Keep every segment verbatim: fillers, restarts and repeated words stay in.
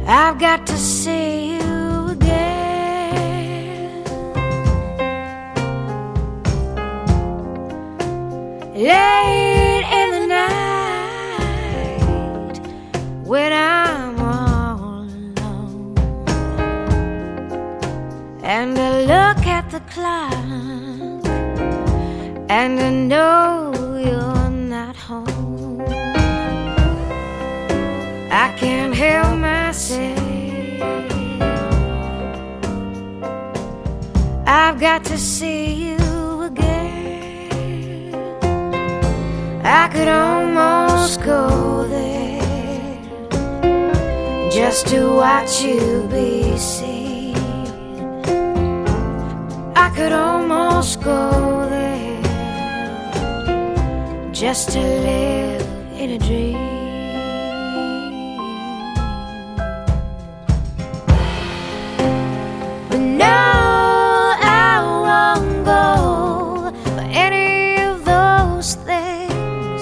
I've got to see you again. Late in the night, when I'm all alone, and I look at the clock, and I know you're not home. I can't help myself, I've got to see you again. I could almost go there just to watch you be seen. I could almost go there just to live in a dream. But no, I won't go for any of those things.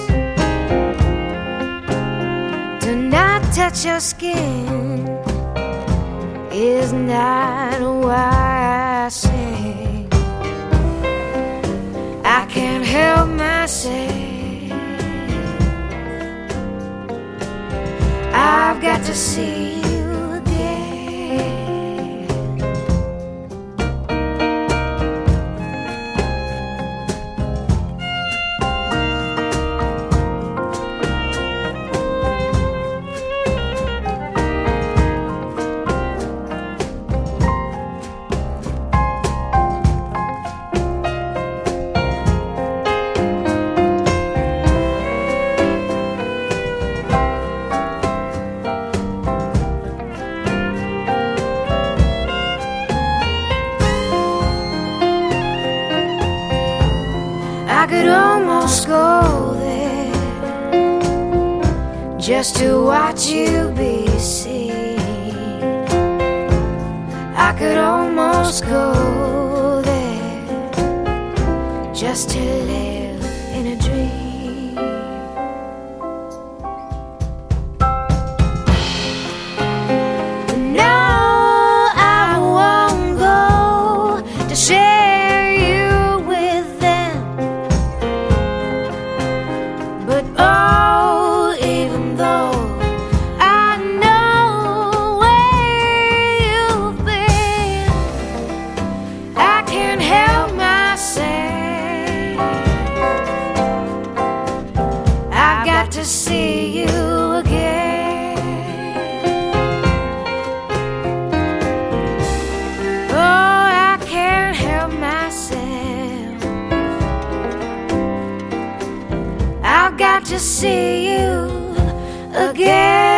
To not touch your skin is not why I sing. I can't help myself, I've got to see you again. I could almost go there just to watch you be seen. I could almost go there just to live in a dream. But no, I won't go to share you with them. But oh, even though I know where you've been, I can't help myself, I've got to see you again. Oh, I can't help myself, I've got to see you again.